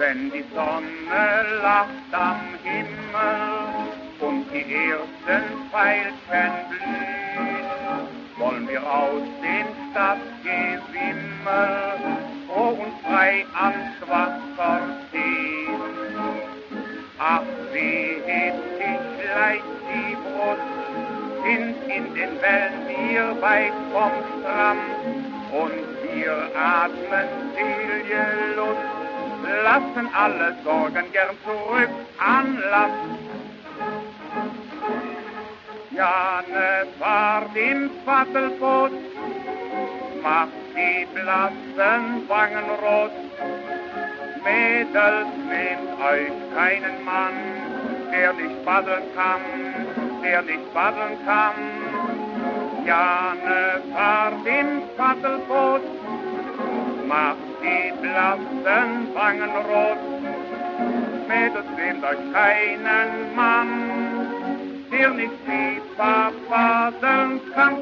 Wenn die Sonne lacht am Himmel und die ersten Veilchen blühen, wollen wir aus dem Stadtgewimmel froh und frei ans Wasser ziehen. Ach, wie hitzig leicht die Brust, sind in den Wellen wir weit vom Strand und wir atmen selige Lust, lassen alle Sorgen gern zurück an Land. Jane fahrt im Paddelboot, macht die blassen Wangen rot. Mädels, nehmt euch keinen Mann, der nicht paddeln kann, der nicht paddeln kann. Jane fahrt im Paddelboot, macht die blassen Wangen rot. Mädels, nehmt euch keinen Mann, der nicht wie paddeln kann.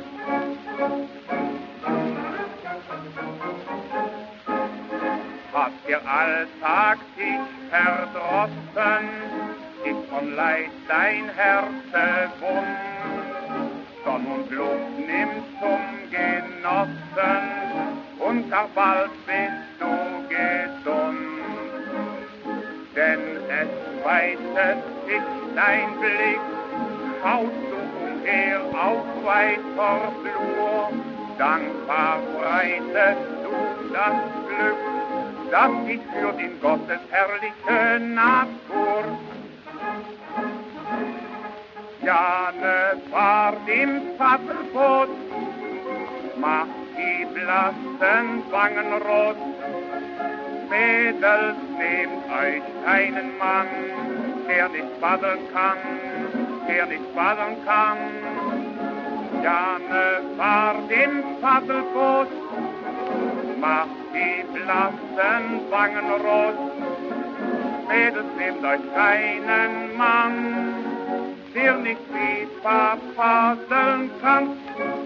Hat der Alltag dich verdrossen, ist von Leid dein Herz wund. Sonn und Luft nimmst zum Genossen und gar bald bist du gesund. Denn es weitet dich dein Blick, schaust du umher auf weiter Flur, dankbar breitest du das Glück, das dich führt in Gottes herrliche Natur. Jane fahrt im Paddelboot, macht die blassen Wangen rot. Mädels, nehmt euch keinen Mann, der nicht paddeln kann, der nicht paddeln kann. Jane fahrt im Paddelboot, macht die blassen Wangen rot. Mädels, nehmt euch keinen Mann, der nicht wie paddeln kann.